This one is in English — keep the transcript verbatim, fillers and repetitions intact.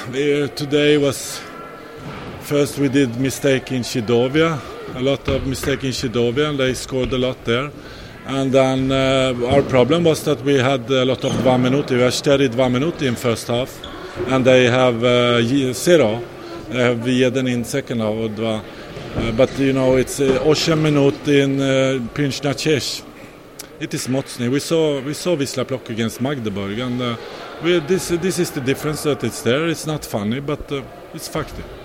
uh, today was first we did mistake in Chidovia, a lot of mistake in Chidovia, and they scored a lot there. And then uh, our problem was that we had a lot of dva minuti. We had steady dva minuti in first half, and they have uh, zero. They have Vieden in second half. Uh, but you know, it's uh, osiem minut in uh, Piękna Ciesz. It is Mocny. We saw we saw Wisla Plock against Magdeburg, and uh, we, this this is the difference that it's there. It's not funny, but uh, it's facty.